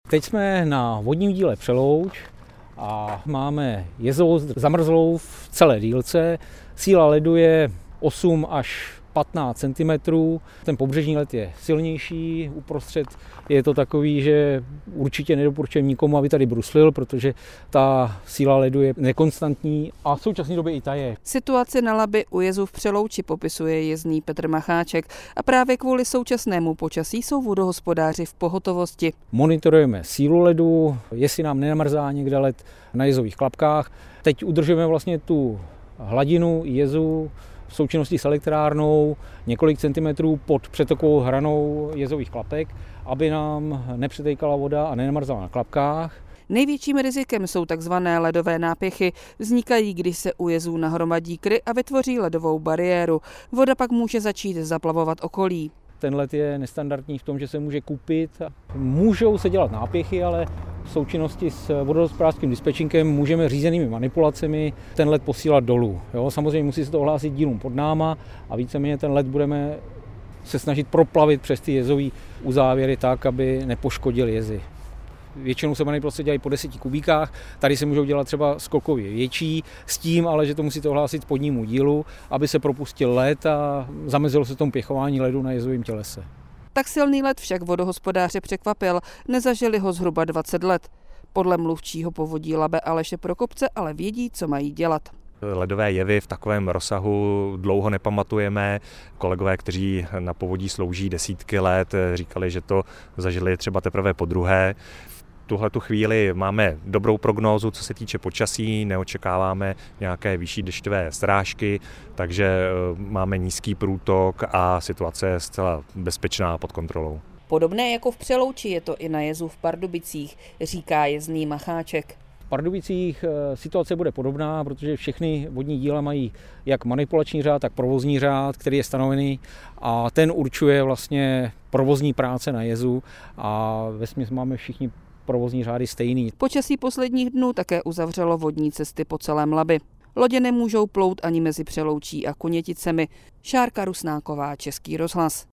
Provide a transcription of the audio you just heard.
Teď jsme na vodním díle Přelouč a máme jezovou zamrzlou v celé dílce. Síla ledu je 8 až 15 cm. Ten pobřežní led je silnější, uprostřed je to takový, že určitě nedoporučujeme nikomu, aby tady bruslil, protože ta síla ledu je nekonstantní a v současné době i ta je. Situaci na Labi u jezu v Přelouči popisuje jezdný Petr Macháček a právě kvůli současnému počasí jsou vodohospodáři v pohotovosti. Monitorujeme sílu ledu, jestli nám nenamrzá někde led na jezových klapkách. Teď udržujeme vlastně tu hladinu jezu v součinnosti s elektrárnou několik centimetrů pod přetokovou hranou jezových klapek, aby nám nepřetékala voda a nenamrzala na klapkách. Největším rizikem jsou takzvané ledové nápěchy. Vznikají, když se u jezů nahromadí kry a vytvoří ledovou bariéru. Voda pak může začít zaplavovat okolí. Ten led je nestandardní v tom, že se může kupit. Můžou se dělat nápěchy, ale v součinnosti s vodohospodářským dispečinkem můžeme řízenými manipulacemi ten led posílat dolů. Jo, samozřejmě musí se to ohlásit dílům pod náma a víceméně ten led budeme se snažit proplavit přes ty jezové uzávěry tak, aby nepoškodil jezy. Většinou se manipulace dělají po 10 kubíkách, tady se můžou dělat třeba skokově větší, s tím ale, že to musíte ohlásit spodnímu dílu, aby se propustil led a zamezilo se tomu pěchování ledu na jezovém tělese. Tak silný led však vodohospodáře překvapil, nezažili ho zhruba 20 let. Podle mluvčího povodí Labe Aleše Prokopce ale vědí, co mají dělat. Ledové jevy v takovém rozsahu dlouho nepamatujeme. Kolegové, kteří na povodí slouží desítky let, říkali, že to zažili třeba teprve podruhé. V tuhletu chvíli máme dobrou prognózu, co se týče počasí, neočekáváme nějaké vyšší dešťové srážky, takže máme nízký průtok a situace je zcela bezpečná pod kontrolou. Podobné jako v Přelouči je to i na jezu v Pardubicích, říká jezdný Macháček. V Pardubicích situace bude podobná, protože všechny vodní díla mají jak manipulační řád, tak provozní řád, který je stanovený a ten určuje vlastně provozní práce na jezu a vesměs máme všichni provozní řády stejný. Počasí posledních dnů také uzavřelo vodní cesty po celém Labi. Lodě nemůžou plout ani mezi Přeloučí a Kuněticemi. Šárka Rusnáková, Český rozhlas.